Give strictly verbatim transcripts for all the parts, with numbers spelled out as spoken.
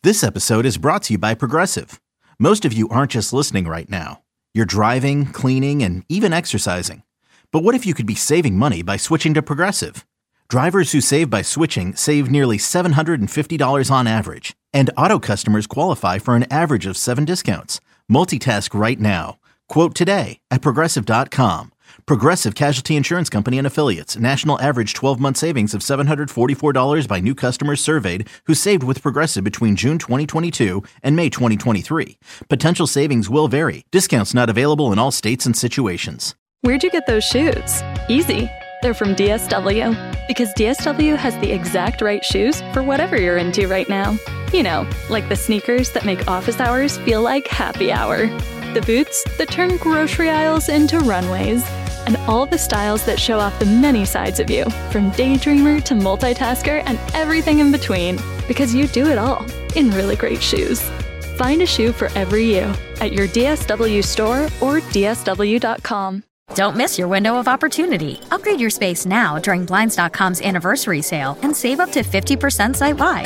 This episode is brought to you by Progressive. Most of you aren't just listening right now. You're driving, cleaning, and even exercising. But what if you could be saving money by switching to Progressive? Drivers who save by switching save nearly seven hundred fifty dollars on average. And auto customers qualify for an average of seven discounts. Multitask right now. Quote today at Progressive dot com. Progressive Casualty Insurance Company and Affiliates. National average twelve-month savings of seven hundred forty-four dollars by new customers surveyed who saved with Progressive between June twenty twenty-two and May twenty twenty-three. Potential savings will vary. Discounts not available in all states and situations. Where'd you get those shoes? Easy. They're from D S W. Because D S W has the exact right shoes for whatever you're into right now. You know, like the sneakers that make office hours feel like happy hour. The boots that turn grocery aisles into runways. And all the styles that show off the many sides of you, from daydreamer to multitasker and everything in between. Because you do it all in really great shoes. Find a shoe for every you at your D S W store or D S W dot com. Don't miss your window of opportunity. Upgrade your space now during Blinds dot com's anniversary sale and save up to fifty percent site-wide.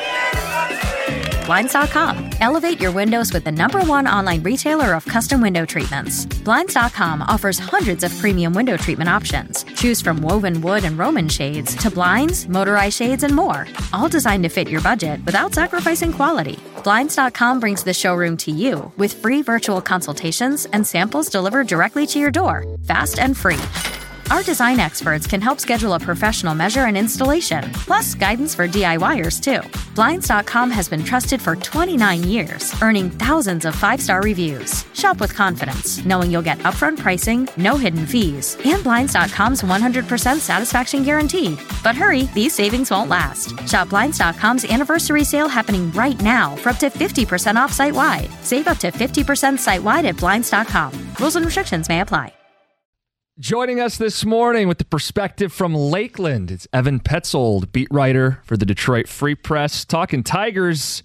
Blinds dot com. Elevate your windows with the number one online retailer of custom window treatments. Blinds dot com offers hundreds of premium window treatment options. Choose from woven wood and Roman shades to blinds, motorized shades, and more. All designed to fit your budget without sacrificing quality. Blinds dot com brings the showroom to you with free virtual consultations and samples delivered directly to your door, fast and free. Our design experts can help schedule a professional measure and installation, plus guidance for DIYers too. Blinds dot com has been trusted for twenty-nine years, earning thousands of five-star reviews. Shop with confidence, knowing you'll get upfront pricing, no hidden fees, and Blinds dot com's one hundred percent satisfaction guarantee. But hurry, these savings won't last. Shop Blinds dot com's anniversary sale happening right now for up to fifty percent off site-wide. Save up to fifty percent site-wide at Blinds dot com. Rules and restrictions may apply. Joining us this morning with the perspective from Lakeland, it's Evan Petzold, beat writer for the Detroit Free Press, talking Tigers.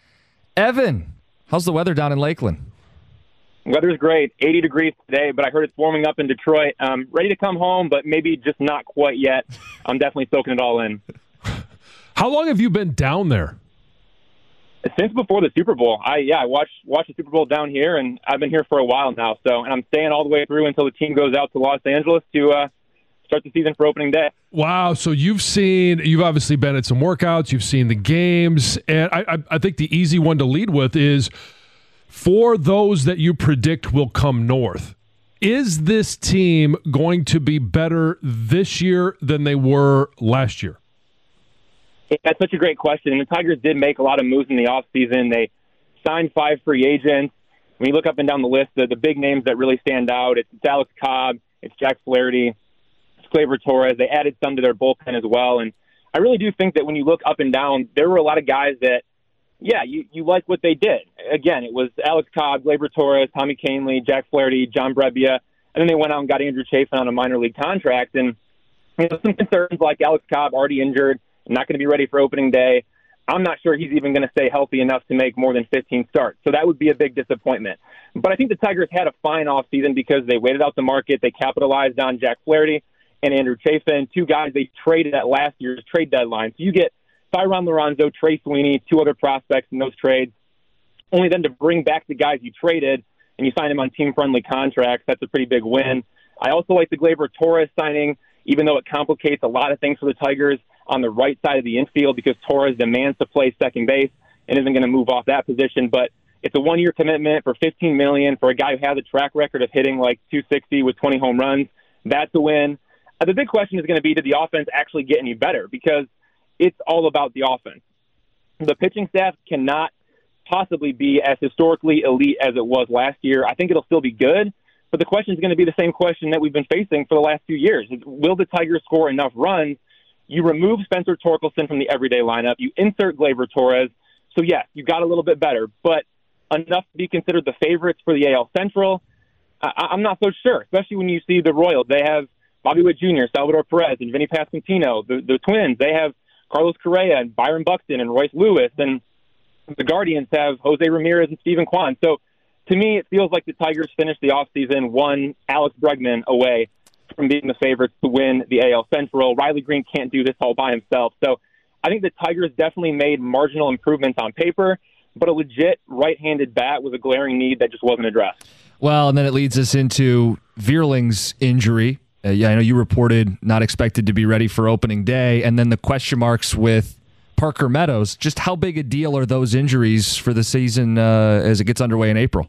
Evan, how's the weather down in Lakeland? Weather's great, eighty degrees today, but I heard it's warming up in Detroit. Um, ready to come home, but maybe just not quite yet. I'm definitely soaking it all in. How long have you been down there? Since before the Super Bowl. I yeah, I watched watched the Super Bowl down here, and I've been here for a while now. So, and I'm staying all the way through until the team goes out to Los Angeles to uh, start the season for opening day. Wow! So you've seen, you've obviously been at some workouts, you've seen the games, and I, I, I think the easy one to lead with is for those that you predict will come north. Is this team going to be better this year than they were last year? That's such a great question. And the Tigers did make a lot of moves in the offseason. They signed five free agents. When you look up and down the list, the, the big names that really stand out, it's, it's Alex Cobb, it's Jack Flaherty, it's Gleyber Torres. They added some to their bullpen as well. And I really do think that when you look up and down, there were a lot of guys that, yeah, you, you like what they did. Again, it was Alex Cobb, Gleyber Torres, Tommy Kahnle, Jack Flaherty, John Brebbia. And then they went out and got Andrew Chafin on a minor league contract. And you know, some concerns like Alex Cobb already injured, not going to be ready for opening day. I'm not sure he's even going to stay healthy enough to make more than fifteen starts. So that would be a big disappointment. But I think the Tigers had a fine offseason because they waited out the market. They capitalized on Jack Flaherty and Andrew Chafin, two guys they traded at last year's trade deadline. So you get Tyron Lorenzo, Trey Sweeney, two other prospects in those trades. Only then to bring back the guys you traded and you sign them on team-friendly contracts. That's a pretty big win. I also like the Gleyber Torres signing, even though it complicates a lot of things for the Tigers on the right side of the infield because Torres demands to play second base and isn't going to move off that position. But it's a one-year commitment for fifteen million dollars for a guy who has a track record of hitting like two sixty with twenty home runs. That's a win. Uh, the big question is going to be, did the offense actually get any better? Because it's all about the offense. The pitching staff cannot possibly be as historically elite as it was last year. I think it'll still be good, but the question is going to be the same question that we've been facing for the last few years. Will the Tigers score enough runs? You remove Spencer Torkelson from the everyday lineup. You insert Gleyber Torres. So, yes, you got a little bit better, but enough to be considered the favorites for the A L Central? I- I'm not so sure, especially when you see the Royals. They have Bobby Witt Junior, Salvador Perez, and Vinny Pasquantino. The, the Twins, they have Carlos Correa and Byron Buxton and Royce Lewis. And the Guardians have Jose Ramirez and Steven Kwan. So, to me, it feels like the Tigers finished the offseason one Alex Bregman away from being the favorites to win the A L Central. Riley Green can't do this all by himself. So I think the Tigers definitely made marginal improvements on paper, but a legit right-handed bat was a glaring need that just wasn't addressed. Well, and then it leads us into Vierling's injury. Uh, yeah, I know you reported not expected to be ready for opening day, and then the question marks with Parker Meadows. Just how big a deal are those injuries for the season uh, as it gets underway in April?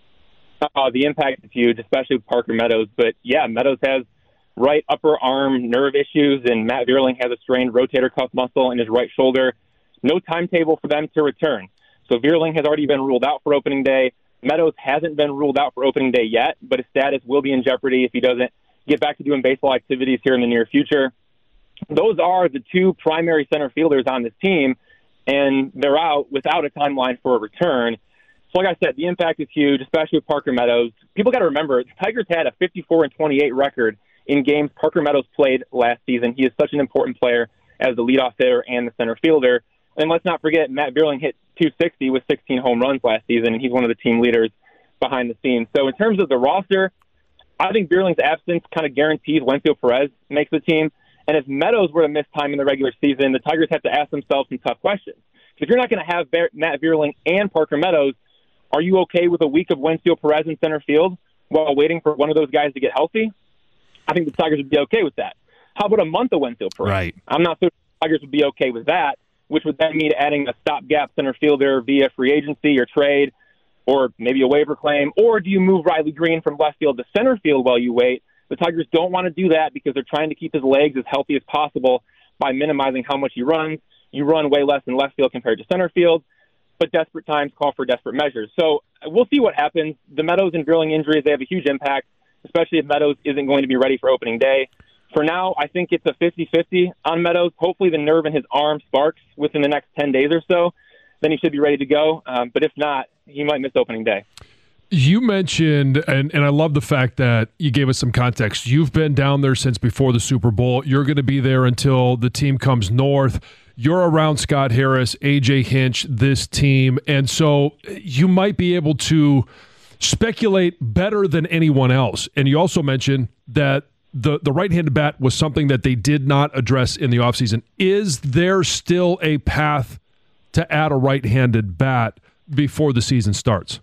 Uh, the impact is huge, especially with Parker Meadows. But, yeah, Meadows has right upper arm nerve issues, and Matt Vierling has a strained rotator cuff muscle in his right shoulder. No timetable for them to return. So Vierling has already been ruled out for opening day. Meadows hasn't been ruled out for opening day yet, but his status will be in jeopardy if he doesn't get back to doing baseball activities here in the near future. Those are the two primary center fielders on this team, and they're out without a timeline for a return. So like I said, the impact is huge, especially with Parker Meadows. People got to remember, the Tigers had a fifty-four and twenty-eight record in games Parker Meadows played last season. He is such an important player as the leadoff hitter and the center fielder. And let's not forget, Matt Vierling hit two sixty with sixteen home runs last season, and he's one of the team leaders behind the scenes. So in terms of the roster, I think Vierling's absence kind of guarantees Wencio Perez makes the team. And if Meadows were to miss time in the regular season, the Tigers have to ask themselves some tough questions. If you're not going to have Matt Vierling and Parker Meadows, are you okay with a week of Wencio Perez in center field while waiting for one of those guys to get healthy? I think the Tigers would be okay with that. How about a month of Wencio Perez? Right. I'm not sure the Tigers would be okay with that, which would then mean adding a stopgap center fielder via free agency or trade, or maybe a waiver claim. Or do you move Riley Green from left field to center field while you wait? The Tigers don't want to do that because they're trying to keep his legs as healthy as possible by minimizing how much he runs. You run way less in left field compared to center field, but desperate times call for desperate measures. So we'll see what happens. The Meadows and Vierling injuries, they have a huge impact, especially if Meadows isn't going to be ready for opening day. For now, I think it's a fifty-fifty on Meadows. Hopefully the nerve in his arm sparks within the next ten days or so. Then he should be ready to go. Um, but if not, he might miss opening day. You mentioned, and, and I love the fact that you gave us some context. You've been down there since before the Super Bowl. You're going to be there until the team comes north. You're around Scott Harris, A J Hinch, this team. And so you might be able to speculate better than anyone else. And you also mentioned that the, the right-handed bat was something that they did not address in the offseason. Is there still a path to add a right-handed bat before the season starts?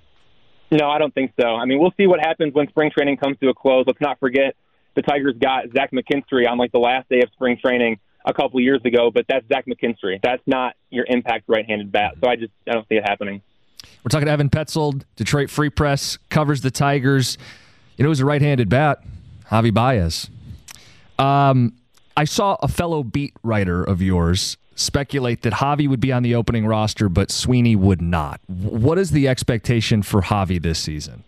No, I don't think so. I mean, we'll see what happens when spring training comes to a close. Let's not forget the Tigers got Zach McKinstry on like the last day of spring training a couple years ago, but that's Zach McKinstry. That's not your impact right-handed bat. So I just I don't see it happening. We're talking to Evan Petzold, Detroit Free Press, covers the Tigers. You know, it was a right-handed bat, Javi Baez. Um, I saw a fellow beat writer of yours speculate that Javi would be on the opening roster, but Sweeney would not. What is the expectation for Javi this season?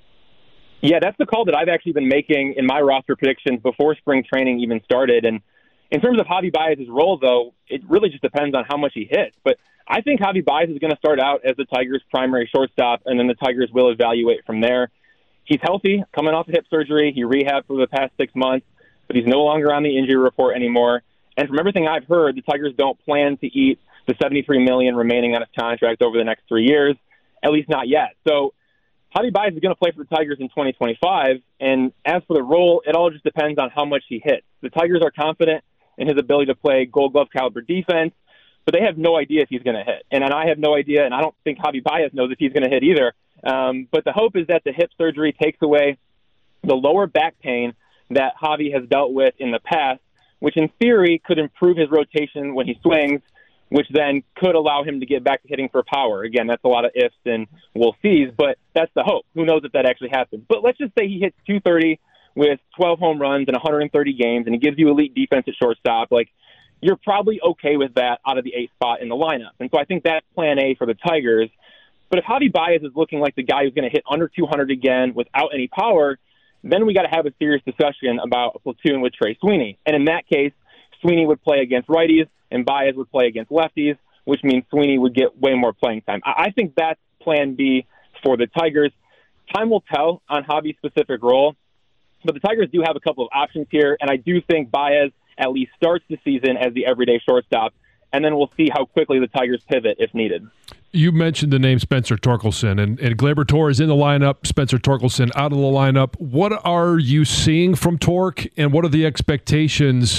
Yeah, that's the call that I've actually been making in my roster predictions before spring training even started. And in terms of Javi Baez's role, though, it really just depends on how much he hits. But I think Javi Baez is going to start out as the Tigers' primary shortstop, and then the Tigers will evaluate from there. He's healthy, coming off of hip surgery. He rehabbed for the past six months, but he's no longer on the injury report anymore. And from everything I've heard, the Tigers don't plan to eat the seventy-three million dollars remaining on his contract over the next three years, at least not yet. So Javi Baez is going to play for the Tigers in twenty twenty-five, and as for the role, it all just depends on how much he hits. The Tigers are confident in his ability to play Gold Glove caliber defense, but they have no idea if he's going to hit. And, and I have no idea, and I don't think Javi Baez knows if he's going to hit either. Um, but the hope is that the hip surgery takes away the lower back pain that Javi has dealt with in the past, which in theory could improve his rotation when he swings, which then could allow him to get back to hitting for power. Again, that's a lot of ifs and we'll sees, but that's the hope. Who knows if that actually happens? But let's just say he hits two thirty with twelve home runs in one hundred thirty games, and he gives you elite defense at shortstop. Like, you're probably okay with that out of the eighth spot in the lineup. And so I think that's plan A for the Tigers. But if Javi Baez is looking like the guy who's going to hit under two hundred again without any power, then we got to have a serious discussion about a platoon with Trey Sweeney. And in that case, Sweeney would play against righties and Baez would play against lefties, which means Sweeney would get way more playing time. I think that's plan B for the Tigers. Time will tell on Javi's specific role, but the Tigers do have a couple of options here, and I do think Baez at least starts the season as the everyday shortstop, and then we'll see how quickly the Tigers pivot if needed. You mentioned the name Spencer Torkelson, and, and Gleyber Torres in the lineup, Spencer Torkelson out of the lineup. What are you seeing from Tork, and what are the expectations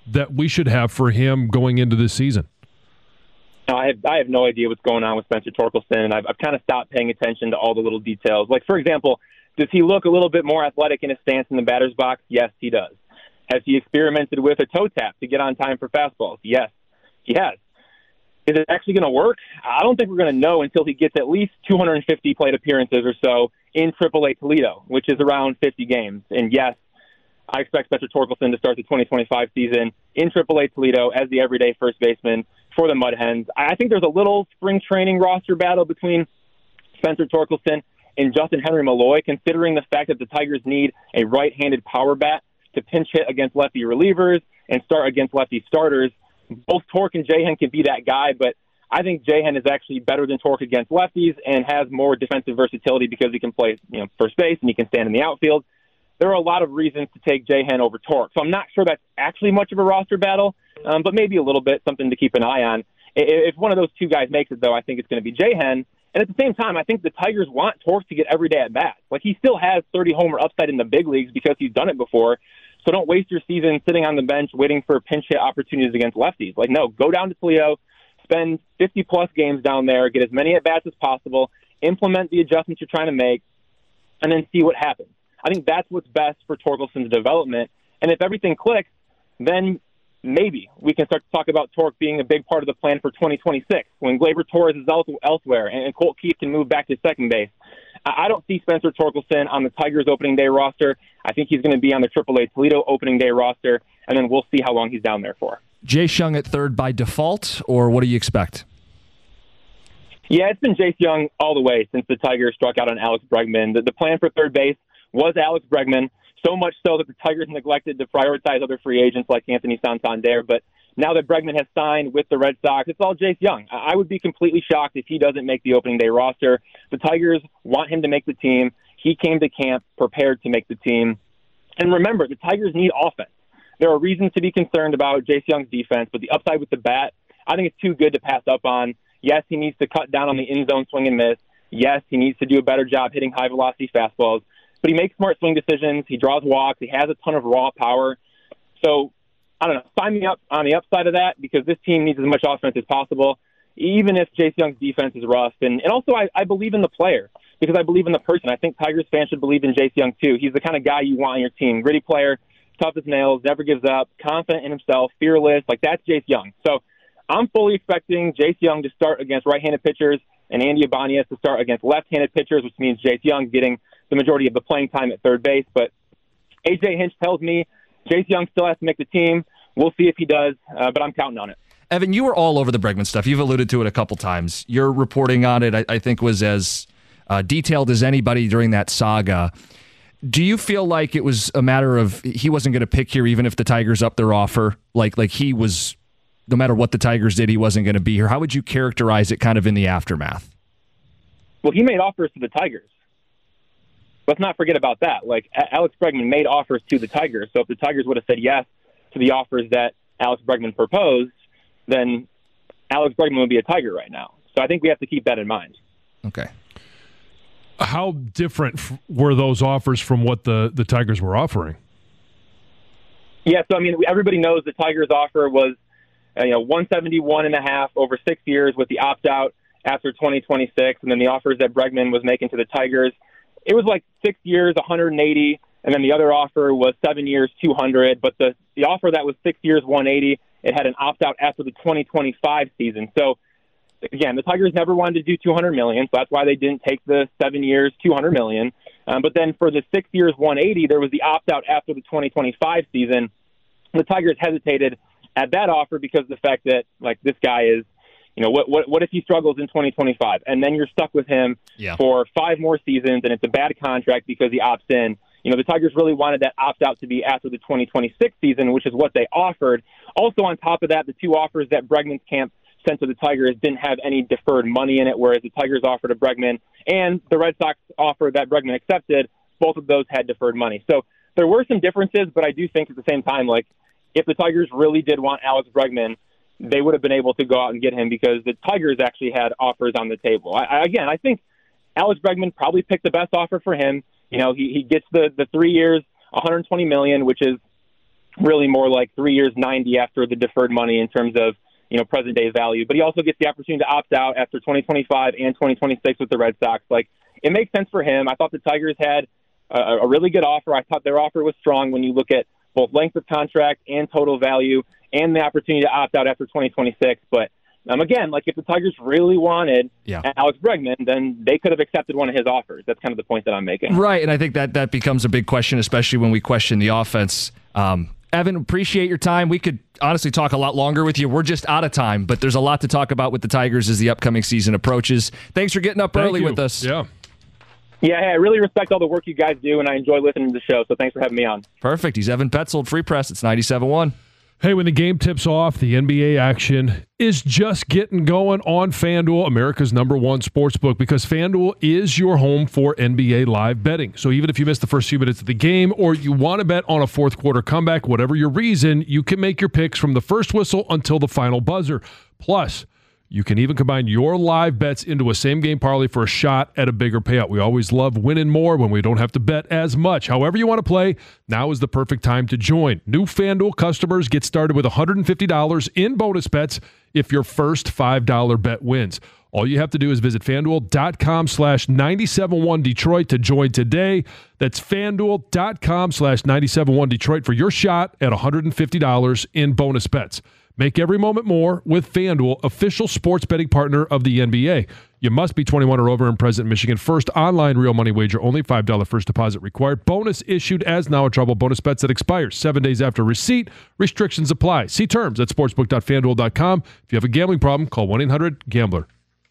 that we should have for him going into this season? No, I have I have no idea what's going on with Spencer Torkelson, and I've, I've kind of stopped paying attention to all the little details. Like, for example, does he look a little bit more athletic in his stance in the batter's box? Yes, he does. Has he experimented with a toe tap to get on time for fastballs? Yes, he has. Is it actually going to work? I don't think we're going to know until he gets at least two hundred fifty plate appearances or so in triple A Toledo, which is around fifty games. And yes, I expect Spencer Torkelson to start the twenty twenty-five season in triple A Toledo as the everyday first baseman for the Mud Hens. I think there's a little spring training roster battle between Spencer Torkelson and Justin Henry Malloy, considering the fact that the Tigers need a right-handed power bat to pinch hit against lefty relievers and start against lefty starters. Both Tork and Jahan can be that guy, but I think Jahan is actually better than Tork against lefties and has more defensive versatility because he can play, you know, first base and he can stand in the outfield. There are a lot of reasons to take Jahan over Tork, so I'm not sure that's actually much of a roster battle, um, but maybe a little bit, something to keep an eye on. If one of those two guys makes it, though, I think it's going to be Jahan. And at the same time, I think the Tigers want Tork to get every day at bats. Like, he still has thirty homer upside in the big leagues because he's done it before. So don't waste your season sitting on the bench waiting for pinch hit opportunities against lefties. Like, no, go down to Toledo, spend fifty-plus games down there, get as many at-bats as possible, implement the adjustments you're trying to make, and then see what happens. I think that's what's best for Torkelson's development. And if everything clicks, then maybe we can start to talk about Tork being a big part of the plan for twenty twenty-six when Gleyber Torres is elsewhere and Colt Keith can move back to second base. I don't see Spencer Torkelson on the Tigers opening day roster. I think he's going to be on the triple A Toledo opening day roster, and then we'll see how long he's down there for. Jace Jung at third by default, or what do you expect? Yeah, it's been Jace Jung all the way since the Tigers struck out on Alex Bregman. The, the plan for third base was Alex Bregman, so much so that the Tigers neglected to prioritize other free agents like Anthony Santander. But now that Bregman has signed with the Red Sox, it's all Jace Jung. I would be completely shocked if he doesn't make the opening day roster. The Tigers want him to make the team. He came to camp prepared to make the team. And remember, the Tigers need offense. There are reasons to be concerned about Jace Jung's defense, but the upside with the bat, I think it's too good to pass up on. Yes, he needs to cut down on the in-zone swing and miss. Yes, he needs to do a better job hitting high-velocity fastballs. But he makes smart swing decisions. He draws walks. He has a ton of raw power. So, I don't know, sign me up on the upside of that because this team needs as much offense as possible, even if Jace Jung's defense is rough. And, and also, I, I believe in the player because I believe in the person. I think Tigers fans should believe in Jace Jung, too. He's the kind of guy you want on your team. Gritty player, tough as nails, never gives up, confident in himself, fearless. Like, that's Jace Jung. So, I'm fully expecting Jace Jung to start against right-handed pitchers and Andy Ibanez to start against left-handed pitchers, which means Jace Jung getting the majority of the playing time at third base. But A J Hinch tells me Jace Jung still has to make the team. We'll see if he does, uh, but I'm counting on it. Evan, you were all over the Bregman stuff. You've alluded to it a couple times. Your reporting on it, I, I think, was as uh, detailed as anybody during that saga. Do you feel like it was a matter of he wasn't going to pick here even if the Tigers upped their offer? Like, like he was, no matter what the Tigers did, he wasn't going to be here. How would you characterize it kind of in the aftermath? Well, he made offers to the Tigers. Let's not forget about that. Like, Alex Bregman made offers to the Tigers. So if the Tigers would have said yes to the offers that Alex Bregman proposed, then Alex Bregman would be a Tiger right now. So I think we have to keep that in mind. Okay. How different f- were those offers from what the, the Tigers were offering? Yeah, so I mean, everybody knows the Tigers' offer was uh, you know one seventy-one and a half over six years with the opt-out after twenty twenty-six, and then the offers that Bregman was making to the Tigers, it was like six years, one hundred eighty, and then the other offer was seven years, two hundred. But the, the offer that was six years, one eighty, it had an opt-out after the twenty twenty-five season. So, again, the Tigers never wanted to do two hundred million dollars, so that's why they didn't take the seven years, two hundred million dollars. Um, but then for the six years, one eighty, there was the opt-out after the twenty twenty-five season. The Tigers hesitated at that offer because of the fact that, like, this guy is, you know, what what what if he struggles in twenty twenty-five? And then you're stuck with him yeah. for five more seasons, and it's a bad contract because he opts in. You know, the Tigers really wanted that opt-out to be after the twenty twenty-six season, which is what they offered. Also, on top of that, the two offers that Bregman's camp sent to the Tigers didn't have any deferred money in it, whereas the Tigers offered to Bregman and the Red Sox offer that Bregman accepted, both of those had deferred money. So there were some differences, but I do think at the same time, like, if the Tigers really did want Alex Bregman, they would have been able to go out and get him because the Tigers actually had offers on the table. I, I, again, I think Alex Bregman probably picked the best offer for him. You know, he, he gets the, the three years, one hundred twenty million dollars, which is really more like three years, ninety after the deferred money in terms of, you know, present day value. But he also gets the opportunity to opt out after twenty twenty-five and twenty twenty-six with the Red Sox. Like, it makes sense for him. I thought the Tigers had a, a really good offer. I thought their offer was strong when you look at both length of contract and total value and the opportunity to opt out after twenty twenty-six. But Um, again, like if the Tigers really wanted yeah. Alex Bregman, then they could have accepted one of his offers. That's kind of the point that I'm making. Right, and I think that that becomes a big question, especially when we question the offense. Um, Evan, appreciate your time. We could honestly talk a lot longer with you. We're just out of time, but there's a lot to talk about with the Tigers as the upcoming season approaches. Thanks for getting up Thank early you. with us. Yeah. Yeah, hey, I really respect all the work you guys do, and I enjoy listening to the show, so thanks for having me on. Perfect. He's Evan Petzold, Free Press. It's ninety-seven point one. Hey, when the game tips off, the N B A action is just getting going on FanDuel, America's number one sportsbook, because FanDuel is your home for N B A live betting. So even if you miss the first few minutes of the game or you want to bet on a fourth quarter comeback, whatever your reason, you can make your picks from the first whistle until the final buzzer. Plus, you can even combine your live bets into a same-game parlay for a shot at a bigger payout. We always love winning more when we don't have to bet as much. However you want to play, now is the perfect time to join. New FanDuel customers get started with one hundred fifty dollars in bonus bets if your first five dollar bet wins. All you have to do is visit FanDuel.com slash 971 Detroit to join today. That's FanDuel.com slash 971 Detroit for your shot at one hundred fifty dollars in bonus bets. Make every moment more with FanDuel, official sports betting partner of the N B A. You must be twenty-one or over and present in Michigan. First online real money wager, only five dollars first deposit required. Bonus issued as now a trouble bonus bets that expires seven days after receipt. Restrictions apply. See terms at sportsbook dot fan duel dot com. If you have a gambling problem, call one eight hundred gambler.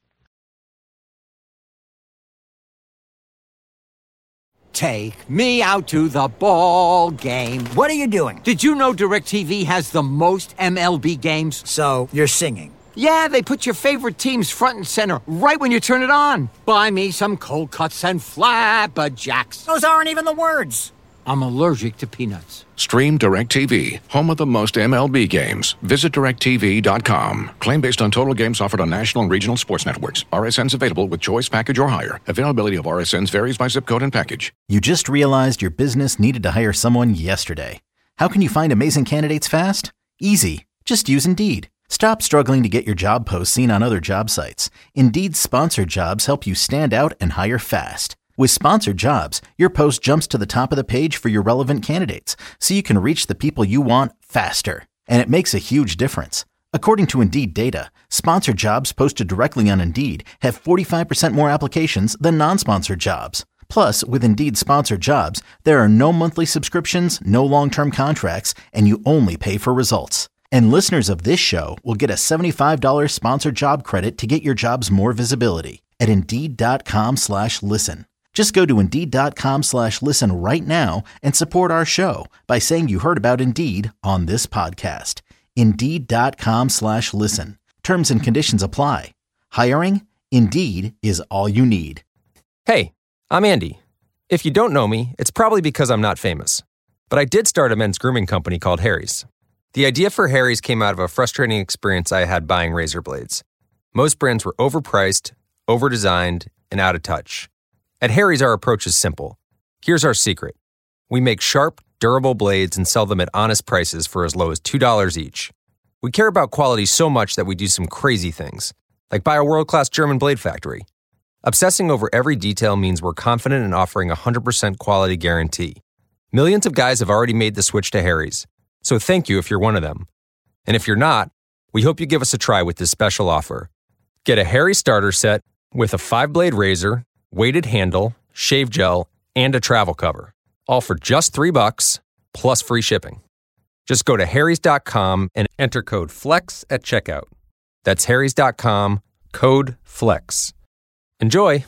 Take me out to the ball game. What are you doing? Did you know DirecTV has the most M L B games? So, you're singing. Yeah, they put your favorite teams front and center right when you turn it on. Buy me some cold cuts and flapjacks. Those aren't even the words. I'm allergic to peanuts. Stream DirecTV, home of the most M L B games. Visit direct t v dot com. Claim based on total games offered on national and regional sports networks. R S Ns available with choice package or higher. Availability of R S Ns varies by zip code and package. You just realized your business needed to hire someone yesterday. How can you find amazing candidates fast? Easy. Just use Indeed. Stop struggling to get your job posts seen on other job sites. Indeed's sponsored jobs help you stand out and hire fast. With sponsored jobs, your post jumps to the top of the page for your relevant candidates, so you can reach the people you want faster. And it makes a huge difference. According to Indeed data, sponsored jobs posted directly on Indeed have forty-five percent more applications than non-sponsored jobs. Plus, with Indeed sponsored jobs, there are no monthly subscriptions, no long-term contracts, and you only pay for results. And listeners of this show will get a seventy-five dollars sponsored job credit to get your jobs more visibility at Indeed.com slash listen. Just go to Indeed.com slash listen right now and support our show by saying you heard about Indeed on this podcast. Indeed.com slash listen. Terms and conditions apply. Hiring? Indeed is all you need. Hey, I'm Andy. If you don't know me, it's probably because I'm not famous. But I did start a men's grooming company called Harry's. The idea for Harry's came out of a frustrating experience I had buying razor blades. Most brands were overpriced, overdesigned, and out of touch. At Harry's, our approach is simple. Here's our secret. We make sharp, durable blades and sell them at honest prices for as low as two dollars each. We care about quality so much that we do some crazy things, like buy a world-class German blade factory. Obsessing over every detail means we're confident in offering a one hundred percent quality guarantee. Millions of guys have already made the switch to Harry's, so thank you if you're one of them. And if you're not, we hope you give us a try with this special offer. Get a Harry's starter set with a five-blade razor, weighted handle, shave gel, and a travel cover. All for just three bucks, plus free shipping. Just go to harrys dot com and enter code FLEX at checkout. That's harrys dot com, code FLEX. Enjoy!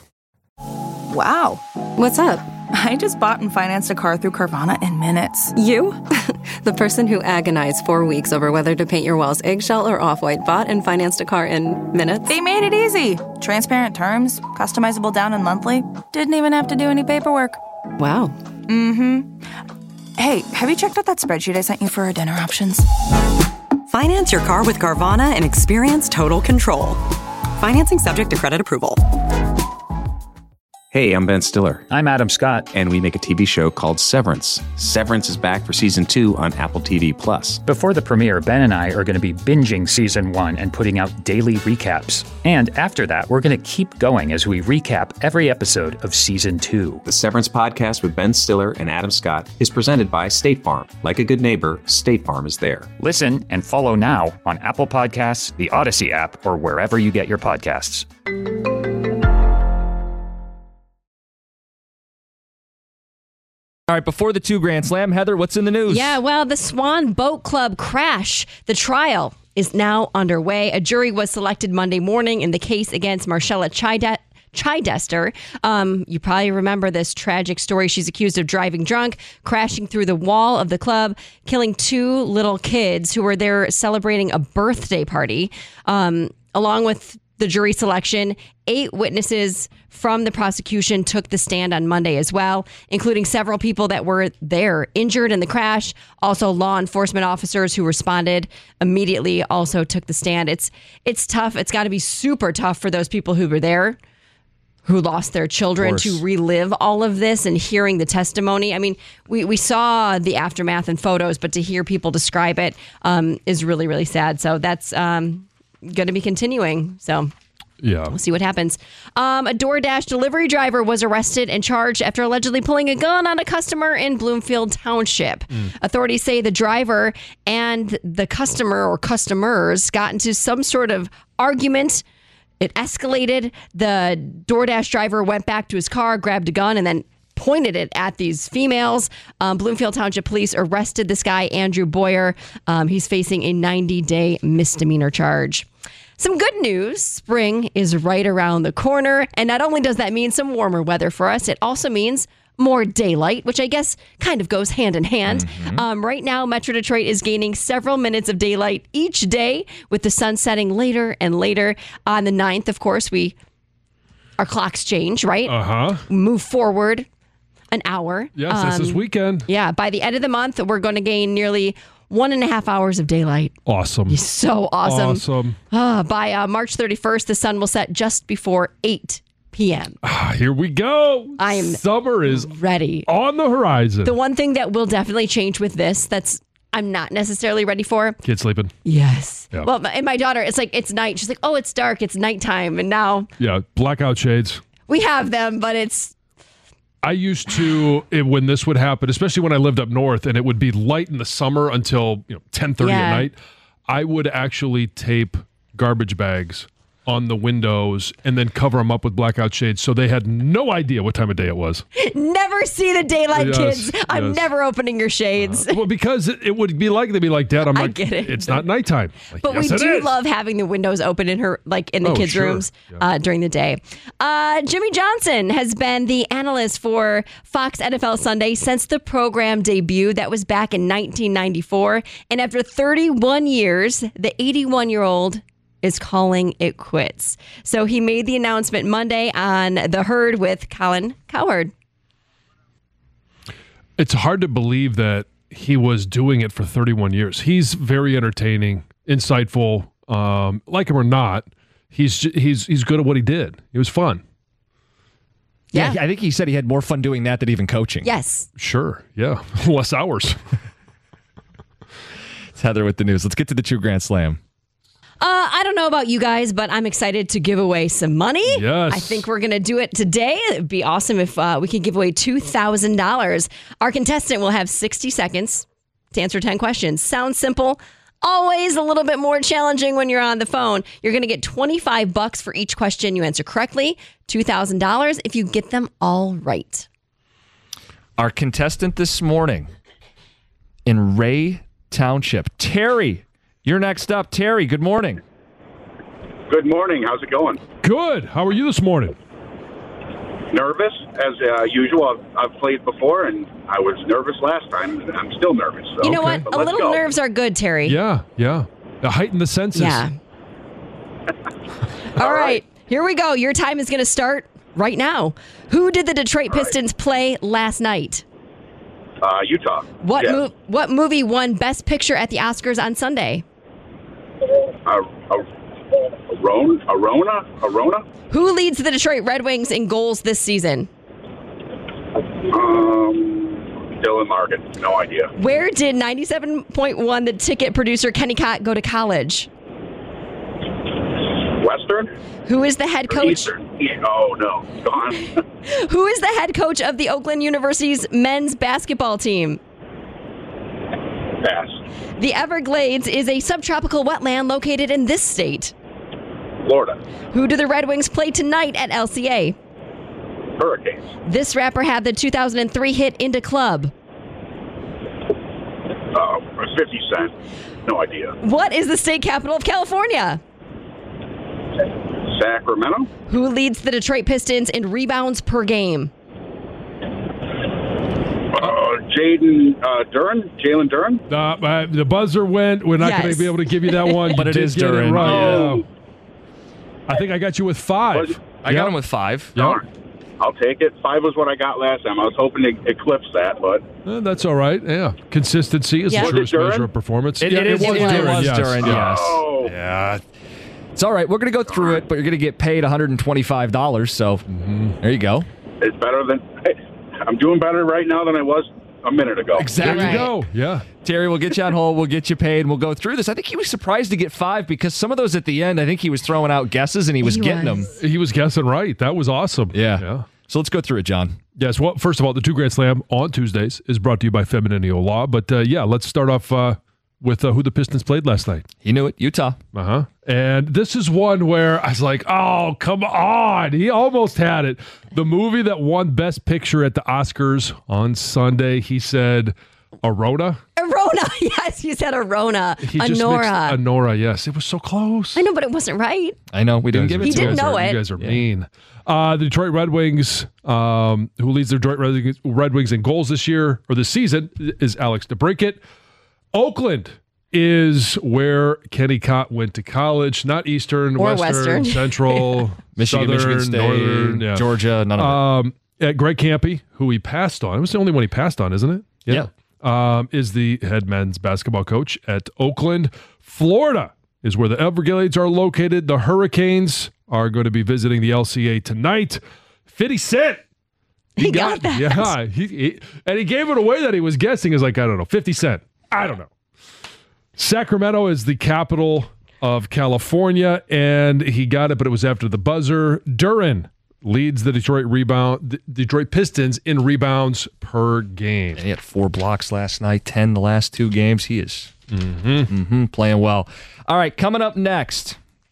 Wow. What's up? I just bought and financed a car through Carvana in minutes. You? The person who agonized four weeks over whether to paint your walls eggshell or off-white bought and financed a car in minutes? They made it easy. Transparent terms, customizable down and monthly. Didn't even have to do any paperwork. Wow. Mm-hmm. Hey, have you checked out that spreadsheet I sent you for our dinner options? Finance your car with Carvana and experience total control. Financing subject to credit approval. Hey, I'm Ben Stiller. I'm Adam Scott. And we make a T V show called Severance. Severance is back for season two on Apple T V Plus. Before the premiere, Ben and I are going to be binging season one and putting out daily recaps. And after that, we're going to keep going as we recap every episode of season two. The Severance podcast with Ben Stiller and Adam Scott is presented by State Farm. Like a good neighbor, State Farm is there. Listen and follow now on Apple Podcasts, the Odyssey app, or wherever you get your podcasts. All right, before the two Grand Slam, Heather, what's in the news? Yeah, well, the Swan Boat Club crash, the trial is now underway. A jury was selected Monday morning in the case against Marcella Chide- Chidester. Um, you probably remember this tragic story. She's accused of driving drunk, crashing through the wall of the club, killing two little kids who were there celebrating a birthday party. Um, along with the jury selection, eight witnesses from the prosecution took the stand on Monday as well, including several people that were there injured in the crash. Also, law enforcement officers who responded immediately also took the stand. It's it's tough. It's got to be super tough for those people who were there, who lost their children, to relive all of this and hearing the testimony. I mean, we, we saw the aftermath and photos, but to hear people describe it um, is really, really sad. So that's um, going to be continuing. So yeah, we'll see what happens. Um, a DoorDash delivery driver was arrested and charged after allegedly pulling a gun on a customer in Bloomfield Township. Mm. Authorities say the driver and the customer or customers got into some sort of argument. It escalated. The DoorDash driver went back to his car, grabbed a gun, and then pointed it at these females. Um, Bloomfield Township Police arrested this guy, Andrew Boyer. Um, he's facing a ninety-day misdemeanor charge. Some good news. Spring is right around the corner. And not only does that mean some warmer weather for us, it also means more daylight, which I guess kind of goes hand in hand. Mm-hmm. Um, right now, Metro Detroit is gaining several minutes of daylight each day with the sun setting later and later. On the ninth, of course, we our clocks change, right? Uh-huh. Move forward an hour. Yes, um, this is weekend. Yeah, by the end of the month, we're going to gain nearly one and a half hours of daylight. Awesome. So awesome. Awesome. Uh, by uh, March thirty-first, the sun will set just before eight p.m. Ah, here we go. I am Summer is ready on the horizon. The one thing that will definitely change with this, that's I'm not necessarily ready for. Kids sleeping. Yes. Yeah. Well, and my daughter, it's like, it's night. She's like, oh, it's dark. It's nighttime. And now. Yeah. Blackout shades. We have them, but it's. I used to, it, when this would happen, especially when I lived up north, and it would be light in the summer until you know ten thirty Yeah. at night, I would actually tape garbage bags on the windows and then cover them up with blackout shades so they had no idea what time of day it was. Never see the daylight, Yes, kids. I'm yes. never opening your shades. Uh, well, because it, it would be like, they'd be like, Dad, I'm I like, get it. it's not nighttime. Like, But yes, we it do is. love having the windows open in her, like in the Oh, kids' sure. rooms uh, during the day. Uh, Jimmy Johnson has been the analyst for Fox N F L Sunday since the program debut. That was back in nineteen ninety-four. And after thirty-one years, the eighty-one-year-old is calling it quits. So he made the announcement Monday on The Herd with Colin Cowherd. It's hard to believe that he was doing it for thirty-one years. He's very entertaining, insightful. Um, like him or not, he's he's he's good at what he did. It was fun. Yeah, I think he said he had more fun doing that than even coaching. Yes. Sure. Yeah. Less hours. It's Heather with the news. Let's get to the two Grand Slam. Uh, I don't know about you guys, but I'm excited to give away some money. Yes. I think we're going to do it today. It'd be awesome if uh, we could give away two thousand dollars. Our contestant will have sixty seconds to answer ten questions. Sounds simple. Always a little bit more challenging when you're on the phone. You're going to get twenty-five bucks for each question you answer correctly. two thousand dollars if you get them all right. Our contestant this morning in Ray Township, Terry. You're next up. Terry, good morning. Good morning. How's it going? Good. How are you this morning? Nervous, as uh, usual. I've, I've played before, and I was nervous last time, and I'm still nervous. So. You know Okay. what? But A let's little go. nerves are good, Terry. Yeah. Yeah. Uh, heighten the senses. Yeah. All right. Here we go. Your time is going to start right now. Who did the Detroit Pistons play last night? Uh, Utah. What Yes. mo- What movie won Best Picture at the Oscars on Sunday? Uh, uh, Arona? Arona? Arona? Who leads the Detroit Red Wings in goals this season? Um, Dylan Larkin. No idea. Where did ninety-seven point one, the ticket producer Kenny Cott, go to college? Western? Who is the head Or coach? Eastern? Oh, no. Gone. Who is the head coach of the Oakland University's men's basketball team? Pass. The Everglades is a subtropical wetland located in this state. Florida. Who do the Red Wings play tonight at L C A? Hurricanes. This rapper had the two thousand three hit Into Club. Uh, fifty Cent. No idea. What is the state capital of California? Sacramento. Who leads the Detroit Pistons in rebounds per game? Uh, Jaden uh, Duran. Jalen Duran. Uh, uh, the buzzer went. We're not going Yes. to be able to give you that one. But You it did is get Duran. right. Oh. Yeah. I think I got you with five. I got him with five. Darn. I'll take it. Five was what I got last time. I was hoping to eclipse that, but Uh, that's all right. Yeah. Consistency is Yeah. the Was it truest Duran? measure of performance. It, yeah, it is. It was, Duran, yes. Duran, yes. Oh. Yeah. It's all right. We're going to go through it, but you're going to get paid one hundred twenty-five dollars. So there you go. it's better than. I'm doing better right now than I was a minute ago. Exactly. There you go. Yeah. Terry, we'll get you on hold. We'll get you paid, and we'll go through this. I think he was surprised to get five because some of those at the end, I think he was throwing out guesses and he was He getting was. them. He was guessing right. That was awesome. Yeah. Yeah. So let's go through it, John. Yes. Well, first of all, the Two Grand Slam on Tuesdays is brought to you by Femininio Law. But uh, yeah, let's start off uh, with uh, who the Pistons played last night. He knew it. Utah. Uh huh. And this is one where I was like, oh, come on. He almost had it. The movie that won Best Picture at the Oscars on Sunday, he said, Arona. Arona. Yes, you said Arona. He just mixed Honora. Honora, yes. It was so close. I know, but it wasn't right. I know. We didn't You give guys it are- to He you him. didn't guys know are- it. You guys are mean. Uh, the Detroit Red Wings, um, who leads the Detroit Red Wings, Red Wings in goals this year or this season, is Alex DeBrincat. Oakland is where Kenny Cott went to college, not Eastern, Or Western, Western. Central, Michigan, Southern, Michigan State, Northern, yeah. Georgia, none of it. Um, uh, Greg Campy, who he passed on, it was the only one he passed on, isn't it? Yeah. Um, is the head men's basketball coach at Oakland. Florida is where the Everglades are located. The Hurricanes are going to be visiting the L C A tonight. fifty Cent. He got that. Yeah. He, he, and he gave it away that he was guessing is like, I don't know, fifty Cent. I don't know. Sacramento is the capital of California, and he got it, but it was after the buzzer. Duran leads the Detroit rebound, the Detroit Pistons in rebounds per game. And he had four blocks last night, ten the last two games. He is Mm-hmm. mm-hmm, playing well. All right, coming up next,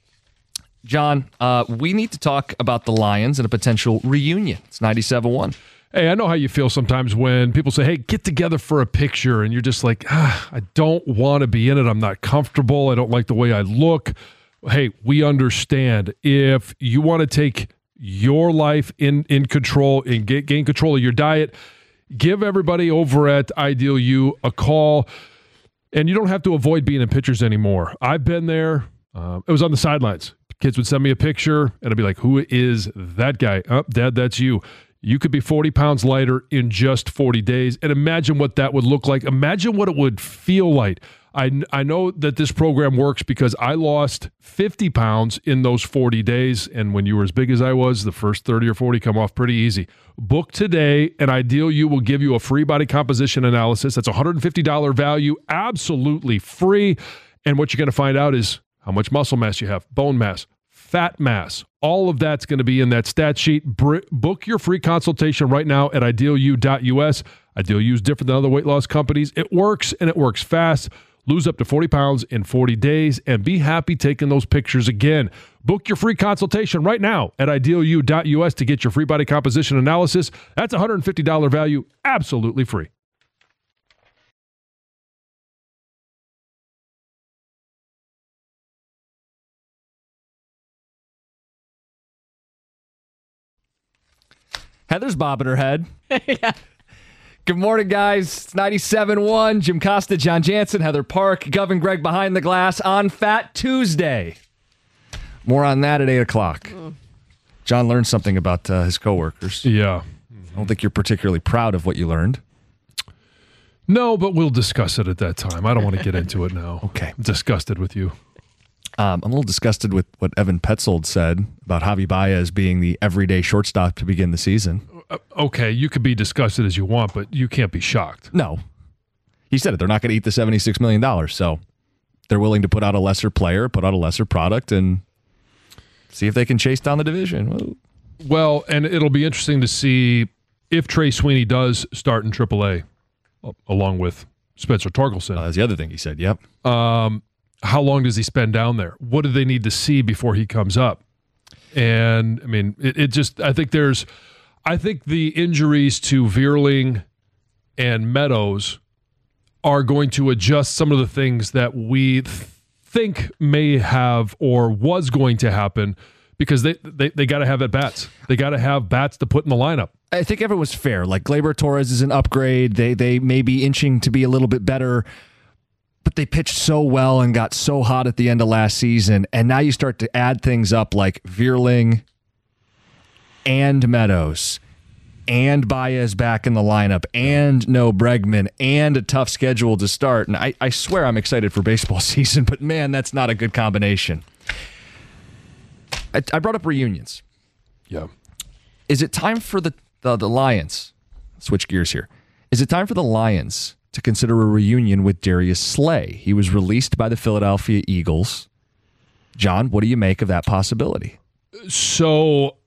John, uh, we need to talk about the Lions and a potential reunion. It's ninety-seven one. Hey, I know how you feel sometimes when people say, hey, get together for a picture, and you're just like, ah, I don't want to be in it. I'm not comfortable. I don't like the way I look. Hey, we understand. If you want to take your life in, in control and get, gain control of your diet, give everybody over at Ideal You a call. And you don't have to avoid being in pictures anymore. I've been there. Uh, it was on the sidelines. Kids would send me a picture, and I'd be like, who is that guy? Oh, Dad, that's you. You could be forty pounds lighter in just forty days. And imagine what that would look like. Imagine what it would feel like. I, I know that this program works because I lost fifty pounds in those forty days. And when you were as big as I was, the first thirty or forty come off pretty easy. Book today, and Ideal You will give you a free body composition analysis. That's a one hundred fifty dollars value, absolutely free. And what you're going to find out is how much muscle mass you have, bone mass, fat mass. All of that's going to be in that stat sheet. Br- book your free consultation right now at ideal u dot u s. Ideal U is different than other weight loss companies. It works, and it works fast. Lose up to forty pounds in forty days and be happy taking those pictures again. Book your free consultation right now at ideal u dot u s to get your free body composition analysis. That's a one hundred fifty dollars value, absolutely free. Heather's bobbing her head. Yeah. Good morning, guys. It's ninety-seven one. Jim Costa, John Jansen, Heather Park, Gov and Greg behind the glass on Fat Tuesday. More on that at eight o'clock. Mm. John learned something about uh, his coworkers. Yeah. I don't think you're particularly proud of what you learned. No, but we'll discuss it at that time. I don't want to get into it now. Okay. I'm disgusted with you. Um, I'm a little disgusted with what Evan Petzold said about Javi Baez being the everyday shortstop to begin the season. Uh, okay, you could be disgusted as you want, but you can't be shocked. No. He said it. They're not going to eat the seventy-six million dollars, so they're willing to put out a lesser player, put out a lesser product, and see if they can chase down the division. Woo. Well, and it'll be interesting to see if Trey Sweeney does start in triple A, along with Spencer Torkelson. Uh, that's the other thing he said, yep. Um, how long does he spend down there? What do they need to see before he comes up? And, I mean, it, it just, I think there's, I think the injuries to Vierling and Meadows are going to adjust some of the things that we th- think may have or was going to happen because they, they, they got to have at bats. They got to have bats to put in the lineup. I think everyone's fair. Like, Gleyber Torres is an upgrade. They, they may be inching to be a little bit better, but they pitched so well and got so hot at the end of last season, and now you start to add things up like Vierling and Meadows and Baez back in the lineup and no Bregman and a tough schedule to start. And I, I swear I'm excited for baseball season, but man, that's not a good combination. I, I brought up reunions. Yeah. Is it time for the, the, the Lions, switch gears here, is it time for the Lions to consider a reunion with Darius Slay? He was released by the Philadelphia Eagles. John, what do you make of that possibility? So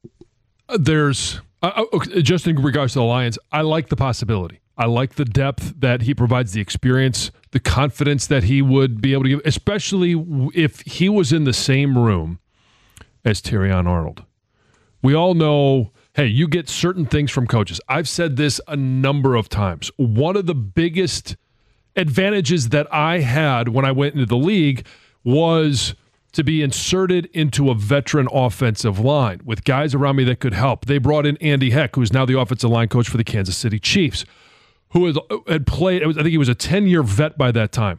there's, uh, just in regards to the Lions, I like the possibility. I like the depth that he provides, the experience, the confidence that he would be able to give, especially if he was in the same room as Terrion Arnold. We all know, hey, you get certain things from coaches. I've said this a number of times. One of the biggest advantages that I had when I went into the league was to be inserted into a veteran offensive line with guys around me that could help. They brought in Andy Heck, who's now the offensive line coach for the Kansas City Chiefs, who had, had played, I think he was a ten-year vet by that time.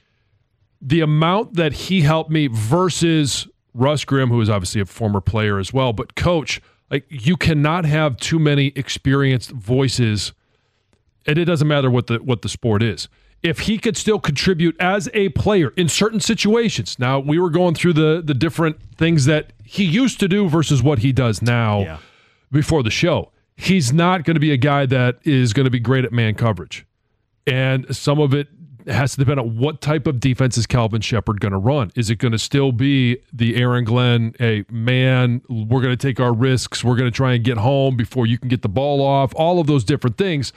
The amount that he helped me versus Russ Grimm, who is obviously a former player as well, but coach, like, you cannot have too many experienced voices, and it doesn't matter what the what the sport is. If he could still contribute as a player in certain situations. Now, we were going through the the different things that he used to do versus what he does now yeah. before the show. He's not going to be a guy that is going to be great at man coverage. And some of it has to depend on what type of defense is Calvin Shepard going to run. Is it going to still be the Aaron Glenn, hey, man, we're going to take our risks, we're going to try and get home before you can get the ball off, all of those different things,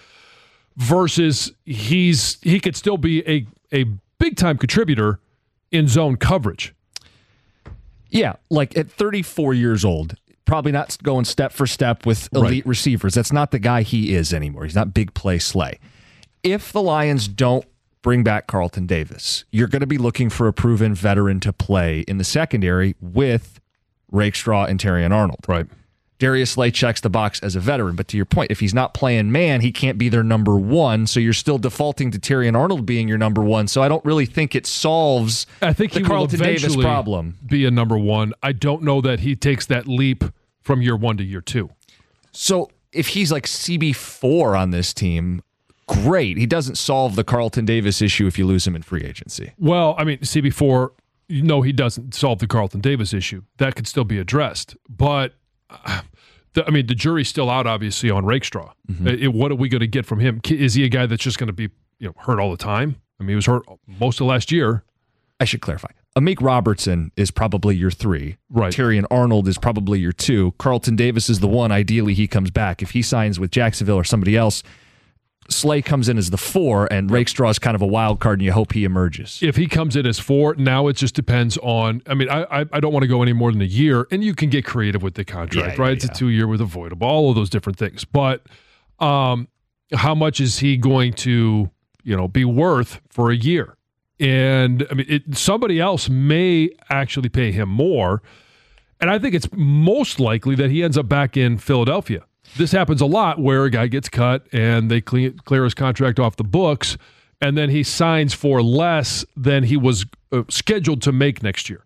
versus he's he could still be a, a big-time contributor in zone coverage. Yeah, like at thirty-four years old, probably not going step for step with elite right. receivers. That's not the guy he is anymore. He's not big play Slay. If the Lions don't bring back Carlton Davis, you're going to be looking for a proven veteran to play in the secondary with Rakestraw and Terrion Arnold. Right. Darius Slay checks the box as a veteran, but to your point, if he's not playing man, he can't be their number one, so you're still defaulting to Terrion Arnold being your number one, so I don't really think it solves I think the he Carlton will Davis problem. Be a number one. I don't know that he takes that leap from year one to year two. So if he's like C B four on this team, great. He doesn't solve the Carlton Davis issue if you lose him in free agency. Well, I mean, C B four, no, he doesn't solve the Carlton Davis issue. That could still be addressed. But, uh, the, I mean, the jury's still out, obviously, on Rakestraw. Mm-hmm. It, what are we going to get from him? Is he a guy that's just going to be you know hurt all the time? I mean, he was hurt most of last year. I should clarify. Amik Robertson is probably your three. Right. Terrion Arnold is probably your two. Carlton Davis is the one. Ideally, he comes back. If he signs with Jacksonville or somebody else, Slay comes in as the four, and Rakestraw is kind of a wild card, and you hope he emerges. If he comes in as four, now it just depends on, I mean, I I, I don't want to go any more than a year, and you can get creative with the contract, yeah, right? Yeah, it's yeah. a two-year with avoidable, all of those different things. But um, how much is he going to, you know, be worth for a year? And, I mean, it, somebody else may actually pay him more, and I think it's most likely that he ends up back in Philadelphia. This happens a lot where a guy gets cut and they clean, clear his contract off the books, and then he signs for less than he was uh, scheduled to make next year.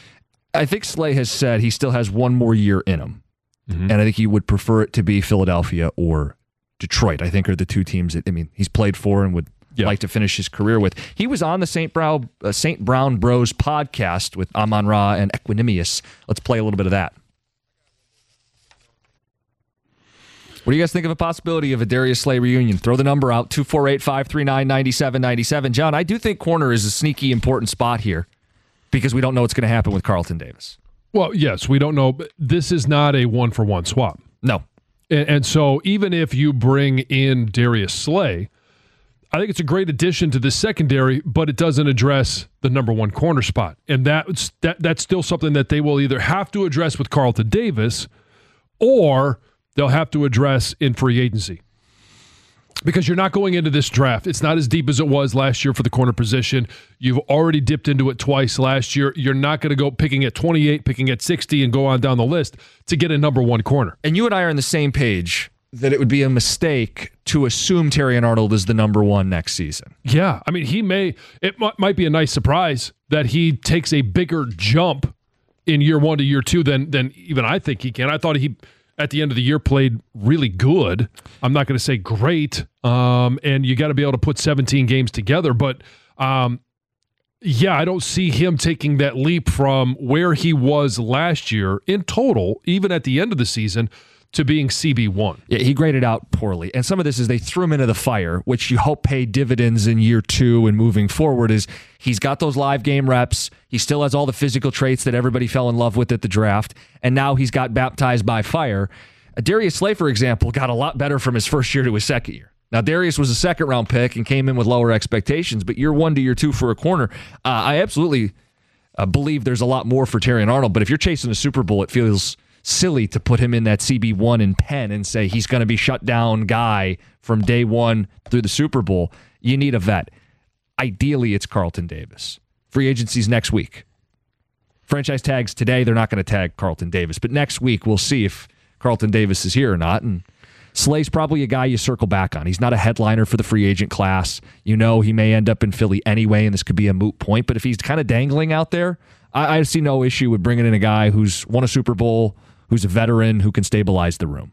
I think Slay has said he still has one more year in him, mm-hmm. and I think he would prefer it to be Philadelphia or Detroit, I think, are the two teams that, I mean, he's played for and would yeah. like to finish his career with. He was on the Saint Brown, uh, Saint Brown Bros podcast with Amon-Ra and Equanimous. Let's play a little bit of that. What do you guys think of a possibility of a Darius Slay reunion? Throw the number out, two four eight, five three nine, nine seven nine seven. John, I do think corner is a sneaky important spot here because we don't know what's going to happen with Carlton Davis. Well, yes, we don't know. But this is not a one-for-one swap. No. And, and so even if you bring in Darius Slay, I think it's a great addition to the secondary, but it doesn't address the number one corner spot. And that's, that, that's still something that they will either have to address with Carlton Davis or they'll have to address in free agency. Because you're not going into this draft. It's not as deep as it was last year for the corner position. You've already dipped into it twice last year. You're not going to go picking at twenty-eight, picking at sixty, and go on down the list to get a number one corner. And you and I are on the same page that it would be a mistake to assume Terrion Arnold is the number one next season. Yeah. I mean, he may, it m- might be a nice surprise that he takes a bigger jump in year one to year two than than even I think he can. I thought he, at the end of the year, played really good. I'm not going to say great, um, and you got to be able to put seventeen games together. But, um, yeah, I don't see him taking that leap from where he was last year in total, even at the end of the season, to being C B one. Yeah, he graded out poorly. And some of this is they threw him into the fire, which you hope pay dividends in year two and moving forward. Is he's got those live game reps. He still has all the physical traits that everybody fell in love with at the draft. And now he's got baptized by fire. Uh, Darius Slay, for example, got a lot better from his first year to his second year. Now, Darius was a second-round pick and came in with lower expectations, but year one to year two for a corner, uh, I absolutely uh, believe there's a lot more for Terrion Arnold. But if you're chasing a Super Bowl, it feels silly to put him in that C B one in pen and say he's going to be shut down guy from day one through the Super Bowl. You need a vet. Ideally, it's Carlton Davis. Free agency's next week. Franchise tags today, they're not going to tag Carlton Davis, but next week we'll see if Carlton Davis is here or not. And Slay's probably a guy you circle back on. He's not a headliner for the free agent class. You know he may end up in Philly anyway, and this could be a moot point, but if he's kind of dangling out there, I, I see no issue with bringing in a guy who's won a Super Bowl, who's a veteran, who can stabilize the room.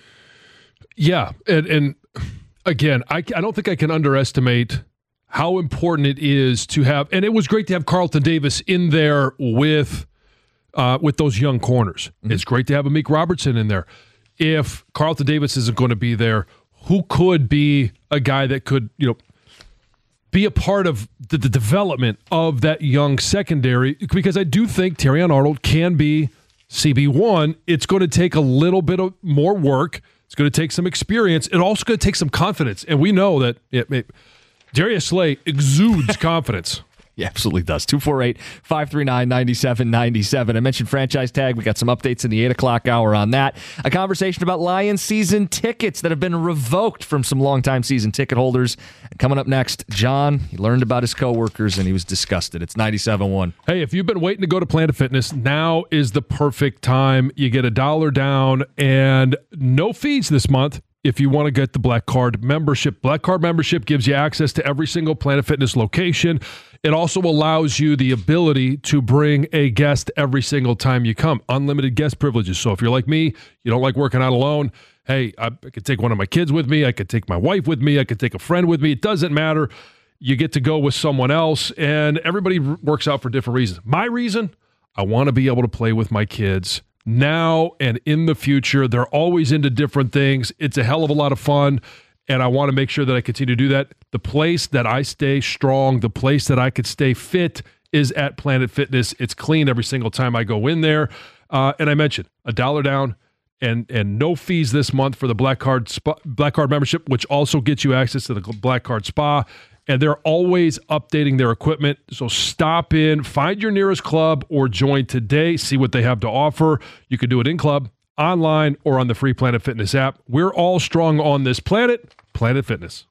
Yeah, and, and again, I, I don't think I can underestimate how important it is to have, and it was great to have Carlton Davis in there with uh, with those young corners. Mm-hmm. It's great to have Amik Robertson in there. If Carlton Davis isn't going to be there, who could be a guy that could, you know, be a part of the, the development of that young secondary? Because I do think Terrion Arnold can be C B one. It's going to take a little bit of more work. It's going to take some experience. It's also going to take some confidence. And we know that it, it, Darius Slay exudes confidence. He absolutely does. two four eight, five three nine, nine seven nine seven. I mentioned franchise tag. We got some updates in the eight o'clock hour on that. A conversation about Lions season tickets that have been revoked from some longtime season ticket holders. And coming up next, John, he learned about his coworkers and he was disgusted. It's ninety-seven point one. Hey, if you've been waiting to go to Planet Fitness, now is the perfect time. You get a dollar down and no fees this month. If you want to get the Black Card membership. Black Card membership gives you access to every single Planet Fitness location. It also allows you the ability to bring a guest every single time you come. Unlimited guest privileges. So if you're like me, you don't like working out alone, hey, I, I could take one of my kids with me. I could take my wife with me. I could take a friend with me. It doesn't matter. You get to go with someone else, and everybody works out for different reasons. My reason, I want to be able to play with my kids now and in the future. They're always into different things. It's a hell of a lot of fun, and I want to make sure that I continue to do that. The place that I stay strong, the place that I could stay fit is at Planet Fitness. It's clean every single time I go in there. Uh, and I mentioned a dollar down and and no fees this month for the Black Card Spa, Black Card membership, which also gets you access to the Black Card Spa. And they're always updating their equipment. So stop in, find your nearest club, or join today. See what they have to offer. You can do it in club, online, or on the free Planet Fitness app. We're all strong on this planet. Planet Fitness.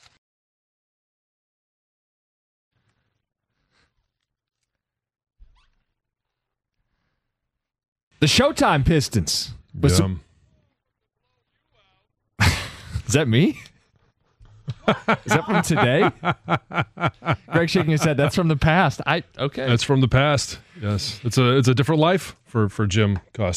The Showtime Pistons. Was um, Is that me? Is that from today? Greg shaking his head. That's from the past. I okay. That's from the past. Yes, it's a it's a different life for for Jim Costa.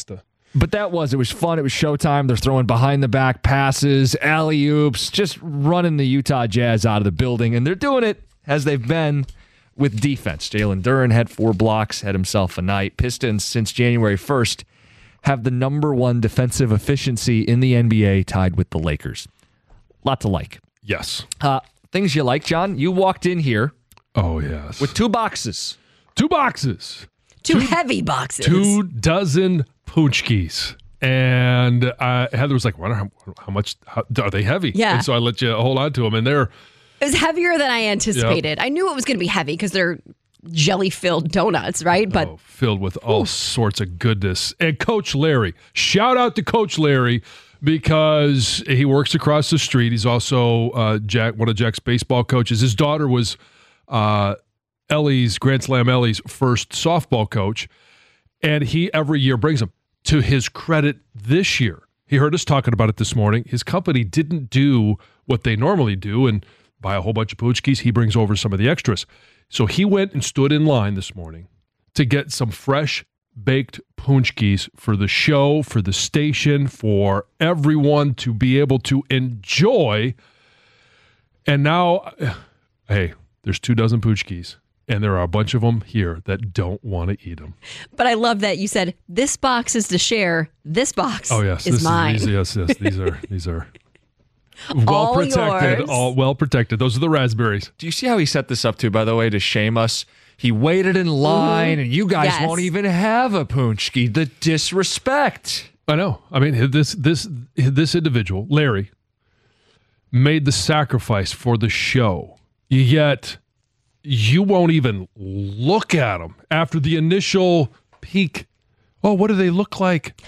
But that was, it was fun. It was showtime. They're throwing behind the back passes, alley-oops, just running the Utah Jazz out of the building. And they're doing it as they've been with defense. Jalen Duren had four blocks, had himself a night. Pistons, since January first, have the number one defensive efficiency in the N B A, tied with the Lakers. Lot to like. Yes. Uh, things you like, John. You walked in here. Oh, yes. With two boxes. Two boxes. Two, two heavy boxes. Two dozen Punchkis. And uh, Heather was like, how, how much how, are they heavy? Yeah. And so I let you hold on to them. And they're... It was heavier than I anticipated. Yep. I knew it was going to be heavy because they're jelly-filled donuts, right? But oh, filled with all oof. sorts of goodness. And Coach Larry. Shout out to Coach Larry because he works across the street. He's also uh, Jack, one of Jack's baseball coaches. His daughter was uh, Ellie's, Grand Slam Ellie's first softball coach. And he every year brings them. To his credit this year, he heard us talking about it this morning. His company didn't do what they normally do and buy a whole bunch of Punchkis. He brings over some of the extras. So he went and stood in line this morning to get some fresh baked Punchkis for the show, for the station, for everyone to be able to enjoy. And now, hey, there's two dozen Punchkis. And there are a bunch of them here that don't want to eat them. But I love that you said, this box is to share. This box oh, yes. is this mine. Is, these, yes, yes. These are, these are well all protected. Yours. All well protected. Those are the raspberries. Do you see how he set this up, too, by the way, to shame us? He waited in line, mm-hmm. and you guys yes. won't even have a Punchki. The disrespect. I know. I mean, this this this individual, Larry, made the sacrifice for the show. Yet... you won't even look at them after the initial peek. Oh, what do they look like?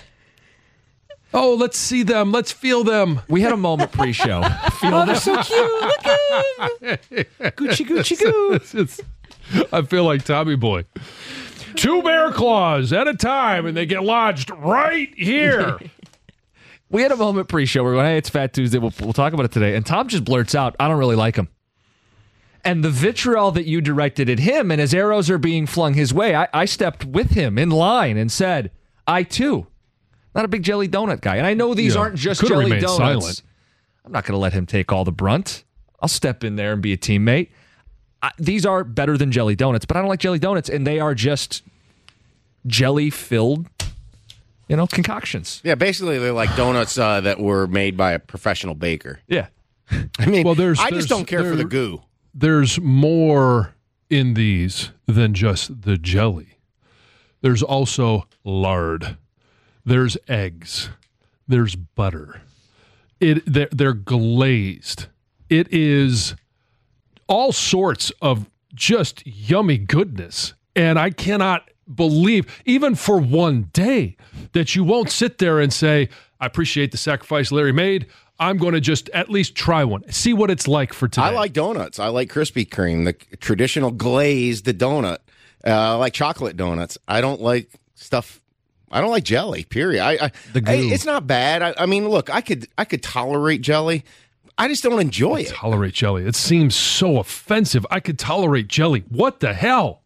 Oh, let's see them. Let's feel them. We had a moment pre-show. Feel oh, them. They're so cute. Look at them. Gucci, Gucci, Goo. It's, it's, I feel like Tommy Boy. Two bear claws at a time, and they get lodged right here. We had a moment pre-show. We're going, hey, it's Fat Tuesday. We'll, we'll talk about it today. And Tom just blurts out, I don't really like him. And the vitriol that you directed at him, and as arrows are being flung his way, I, I stepped with him in line and said, I too, not a big jelly donut guy. And I know these yeah, aren't just jelly donuts. Silent. I'm not going to let him take all the brunt. I'll step in there and be a teammate. I, these are better than jelly donuts, but I don't like jelly donuts, and they are just jelly-filled, you know, concoctions. Yeah, basically they're like donuts uh, that were made by a professional baker. Yeah. I mean, well, there's, I there's, just don't care for the goo. There's more in these than just the jelly. There's also lard. There's eggs. There's butter. It they're, they're glazed. It is all sorts of just yummy goodness. And I cannot believe, even for one day, that you won't sit there and say, I appreciate the sacrifice Larry made. I'm going to just at least try one. See what it's like for today. I like donuts. I like Krispy Kreme, the traditional glazed donut. Uh, I like chocolate donuts. I don't like stuff. I don't like jelly, period. I, I, the goo. I It's not bad. I, I mean, look, I could I could tolerate jelly. I just don't enjoy I it. Tolerate jelly. It seems so offensive. I could tolerate jelly. What the hell?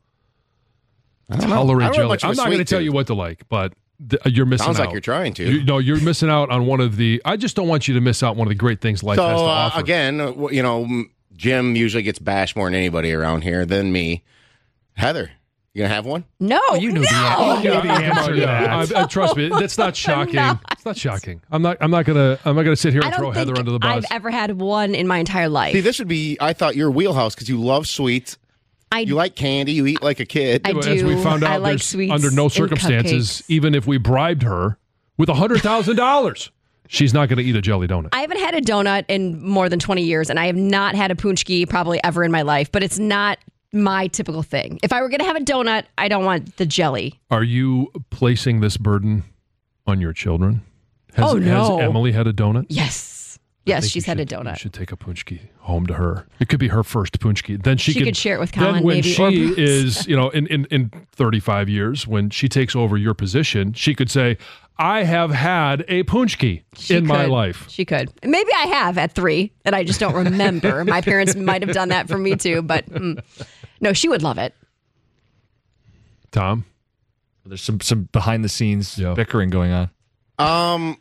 I don't tolerate know. I jelly. I'm not going to tell you what to like, but th- you're missing Sounds out. like you're trying to. You, no, you're missing out on one of the. I just don't want you to miss out one of the great things life so, has to uh, offer. Again, uh, you know, Jim usually gets bashed more than anybody around here than me. Heather, you gonna have one? No, oh, you knew no. the, you knew the answer to that. I, I, trust me, that's not shocking. Not. It's not shocking. I'm not. I'm not gonna. I'm not gonna sit here and I throw don't Heather think under the bus. I've ever had one in my entire life. See, this would be. I thought your wheelhouse because you love sweets. I, you like candy. You eat like a kid. I As do. we found out, I like there's sweets under no circumstances, even if we bribed her with a hundred thousand dollars, she's not going to eat a jelly donut. I haven't had a donut in more than twenty years, and I have not had a punchki probably ever in my life. But it's not my typical thing. If I were going to have a donut, I don't want the jelly. Are you placing this burden on your children? Has, oh no! Has Emily had a donut? Yes, yes, she's had should, a donut. You should take a punchki home to her. It could be her first punchki. Then she, she could, could share it with Colin. Then when maybe, she or Bruce. is, you know, in, in in thirty-five years, when she takes over your position, she could say, "I have had a punchki she in could. my life." She could. Maybe I have at three, and I just don't remember. My parents might have done that for me too, but mm, no, she would love it. Tom, there's some some behind the scenes yeah. bickering going on. Um,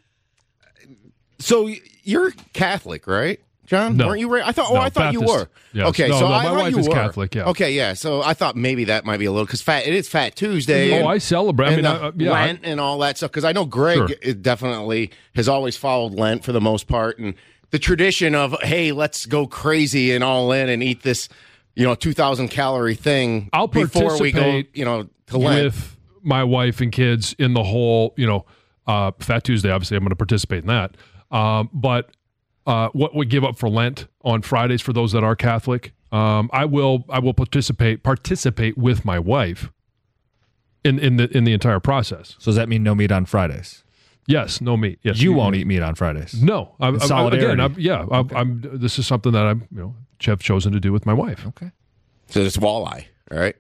so you're Catholic, right, John? No. Weren't you? Ra- I thought. Oh, No, I thought Baptist. you were. Yes. Okay, No, so no, I my thought wife you is were Catholic, yeah. Okay, yeah. So I thought maybe that might be a little because fat. It is Fat Tuesday. Oh, and, I celebrate. I and mean, the I, yeah, Lent and all that stuff. Because I know Greg Sure. it definitely has always followed Lent for the most part, and the tradition of hey, let's go crazy and all in and eat this, you know, two thousand calorie thing I'll before we go, participate you know, to Lent. with my wife and kids in the whole, you know, uh, Fat Tuesday. Obviously, I'm going to participate in that. Um, but uh, what we give up for Lent on Fridays for those that are Catholic, um, I will I will participate participate with my wife in in the in the entire process. So does that mean no meat on Fridays? Yes, no meat. Yes, You won't eat meat on Fridays. No, I'm, In I'm, solidarity. again, I'm, yeah, I'm, I'm. This is something that I'm, you know, have chosen to do with my wife. Okay. So it's walleye, all right?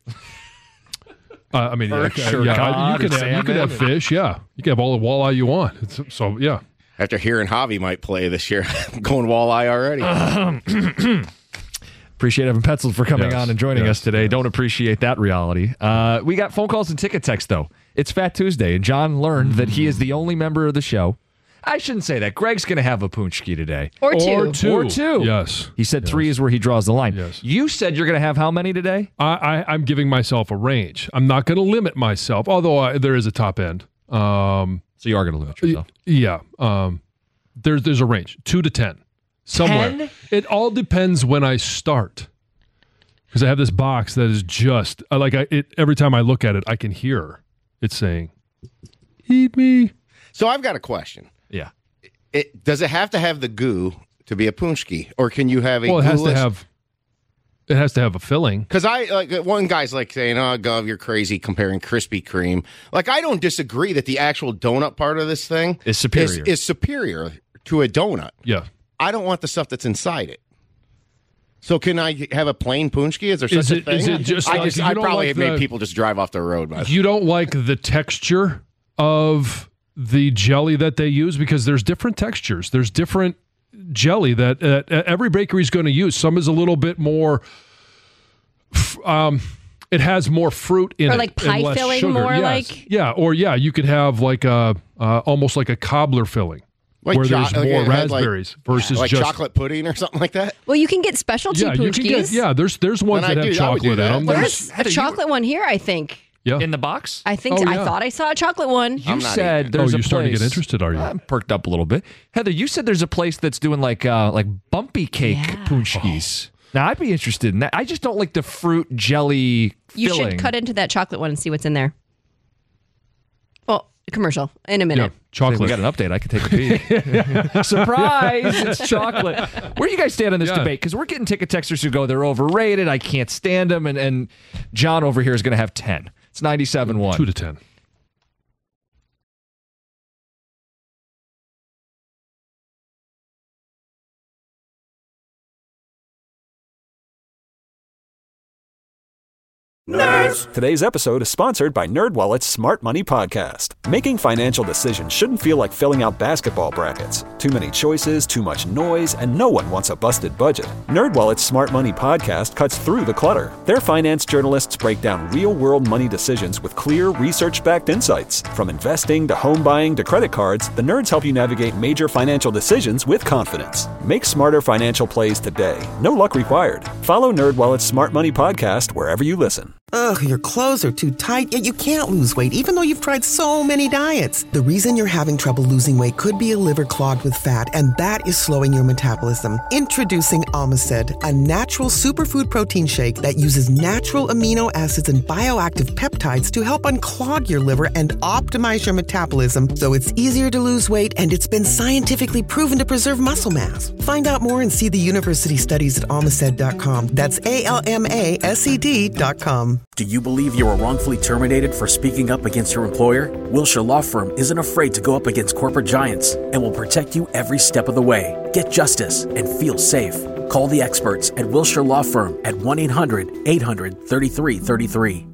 Uh, I mean, yeah, Perch or yeah, cod you or can have, you can have salmon. fish. Yeah, you can have all the walleye you want. It's, so yeah. After hearing Javi might play this year, going walleye already. Appreciate Evan Petzold for coming Yes, on and joining yes, us today. Don't appreciate that reality. Uh, we got phone calls and ticket text, though. It's Fat Tuesday, and John learned that he is the only member of the show. I shouldn't say that. Greg's going to have a punchki today. Or two. Or two. Or two. Yes. He said Yes. three is where he draws the line. Yes. You said you're going to have how many today? I, I, I'm giving myself a range. I'm not going to limit myself, although I, there is a top end. Um, So you are going to limit yourself. yeah. Um, there's there's a range, two to ten, somewhere. ten? It all depends when I start, because I have this box that is just I like I it every time I look at it, I can hear it saying, "Eat me." So I've got a question. Yeah. It does it have to have the goo to be a punchki, or can you have a? Well, it has to goo-less- have. It has to have a filling. Because I like one guy's like saying, "Oh, Gov, you're crazy comparing Krispy Kreme." Like I don't disagree that the actual donut part of this thing Is superior. Is, is superior to a donut. Yeah. I don't want the stuff that's inside it. So can I have a plain punchki? Is there such Is a it- thing? is it just I like- just you I don't probably like have made the- people just drive off the road. By You don't like the texture of the jelly that they use because there's different textures. There's different jelly that uh, every bakery is going to use. Some is a little bit more. f- Um, it has more fruit in Or it, like and pie less filling sugar. more Yes. like- yeah, or yeah, you could have like a uh, almost like a cobbler filling Like where cho- there's like more it had, like- raspberries versus like just chocolate pudding or something like that. Well, you can get specialty yeah, you can get punchkis. yeah. There's there's ones Then that I have do- I would do chocolate in that. them. There's, There's a Heather, you- chocolate one here, I think. yeah. In the box? I think Oh, I yeah. thought I saw a chocolate one. You I'm not said eating it. there's Oh, a you're starting to get place- interested, are you? I'm perked up a little bit. Heather, you said there's a place that's doing like uh, like bumpy cake Yeah. punchkis. Now, I'd be interested in that. I just don't like the fruit jelly You filling. should cut into that chocolate one and see what's in there. Well, commercial in a yeah, minute. chocolate. We got an update. I can take a peek. Surprise! It's chocolate. Where do you guys stand on this Yeah. debate? Because we're getting ticket texters who go, they're overrated. I can't stand them. And, and John over here is going to have ten. It's ninety-seven one. Two to ten. Today's episode is sponsored by NerdWallet's Smart Money Podcast. Making financial decisions shouldn't feel like filling out basketball brackets. Too many choices, too much noise, and no one wants a busted budget. NerdWallet's Smart Money Podcast cuts through the clutter. Their finance journalists break down real-world money decisions with clear, research-backed insights. From investing to home buying to credit cards, the nerds help you navigate major financial decisions with confidence. Make smarter financial plays today. No luck required. Follow NerdWallet's Smart Money Podcast wherever you listen. Ugh, your clothes are too tight, yet you can't lose weight even though you've tried so many diets. The reason you're having trouble losing weight could be a liver clogged with fat, and that is slowing your metabolism. Introducing Omicid, a natural superfood protein shake that uses natural amino acids and bioactive peptides to help unclog your liver and optimize your metabolism so it's easier to lose weight, and it's been scientifically proven to preserve muscle mass. Find out more and see the university studies at almaced dot com. That's A L M A S E D dot com. Do you believe you were wrongfully terminated for speaking up against your employer? Wilshire Law Firm isn't afraid to go up against corporate giants and will protect you every step of the way. Get justice and feel safe. Call the experts at Wilshire Law Firm at one eight hundred eight hundred thirty-three thirty-three.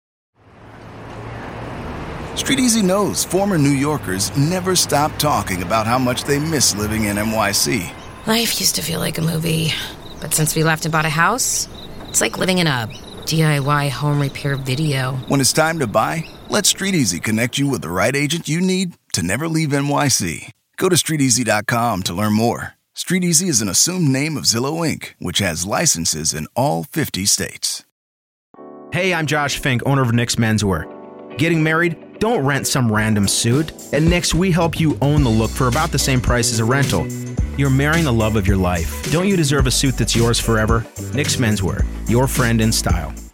Street Easy knows former New Yorkers never stop talking about how much they miss living in N Y C. Life used to feel like a movie, but since we left and bought a house, it's like living in a D I Y home repair video. When it's time to buy, let Street Easy connect you with the right agent you need to never leave N Y C. Go to street easy dot com to learn more. StreetEasy is an assumed name of Zillow Incorporated, which has licenses in all fifty states. Hey, I'm Josh Fink, owner of Nick's Menswear. Getting married? Don't rent some random suit. At Nick's, we help you own the look for about the same price as a rental. You're marrying the love of your life. Don't you deserve a suit that's yours forever? Nick's Menswear, your friend in style.